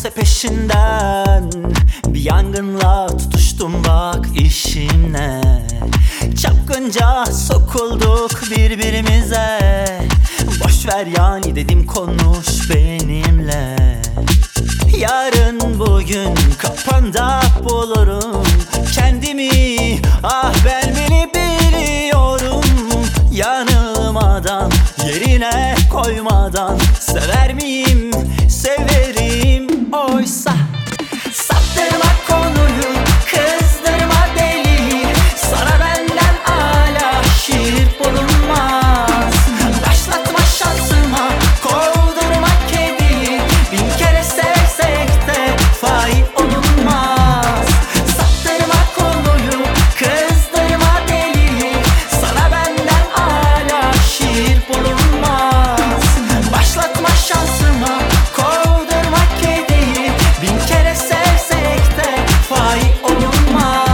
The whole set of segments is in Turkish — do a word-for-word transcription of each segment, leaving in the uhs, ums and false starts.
gelse peşinden. Bir yangınla tutuştum bak işine. Çapkınca sokulduk birbirimize. Boşver yani dedim, konuş benimle. Yarın bugün kapanda bulurum kendimi. Ah ben beni biliyorum. Yanılmadan, yerine koymadan sever miyim? Severim oysa. Saptırma konuyu, kızdırma deli. Sana benden âlâ şiir bulunmaz. Başlatma şansıma, kovdurma kediyi. Bin kere sevsek de fay olunmaz. Saptırma konuyu, kızdırma deli. Sana benden âlâ şiir bulunmaz. Başlatma şansıma, kovdurma kediyi. Bin kere sevsek de fay olunmaz.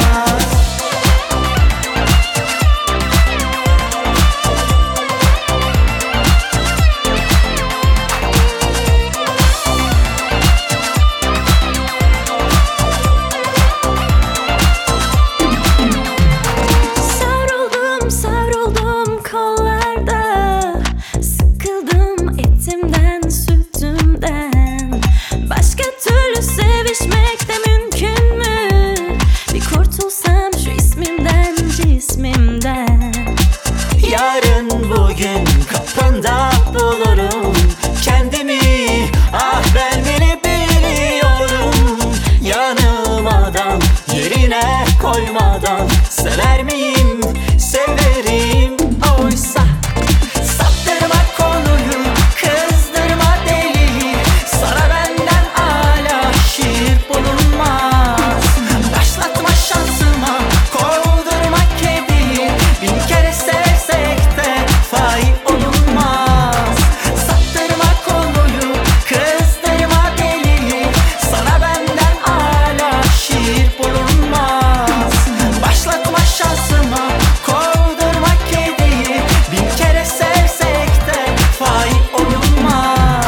Savruldum, savruldum kollarda. Sıkıldım etimden, sütümden. Başka türlü sevişmek de mümkün mü? Bir kurtulsam şu ismimden, cismimden. Yarın bugün kapında bulurum kendimi. Ah ben beni biliyorum. Yanılmadan, yerine koymadan sever miyim? Severim oysa. Saptırma konuyu, kızdırma deli. Sana benden âlâ şiir bulunmaz. Başlatma şansıma, kovdurma kediyi. Bin kere sevsek de fay olunmaz. Saptırma konuyu, kızdırma deli. Sana benden âlâ şiir bulunmaz. Başlatma şansıma, kovdurma kediyi. Bin kere sevsek de fay olunmaz.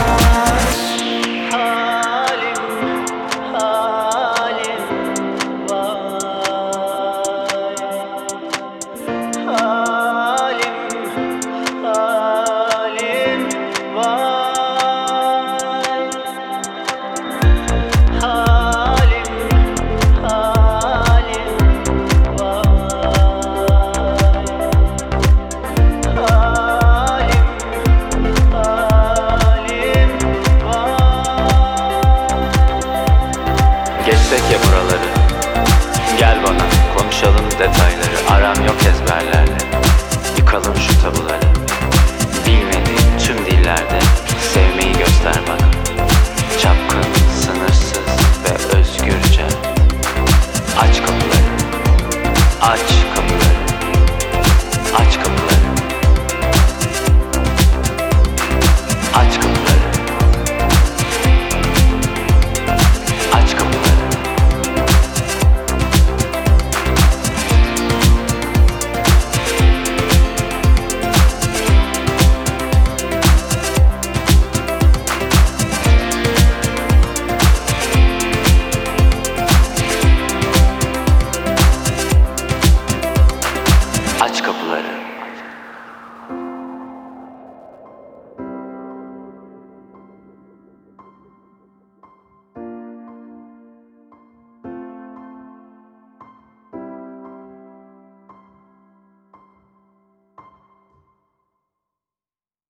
Halim, halim vay. Halim, halim vay. Halim, halim vay. Halim, halim vay. Geçsek ya buraları. Gel bana konuşalım detayları. Aram yok ezberlerle. Yıkalım şu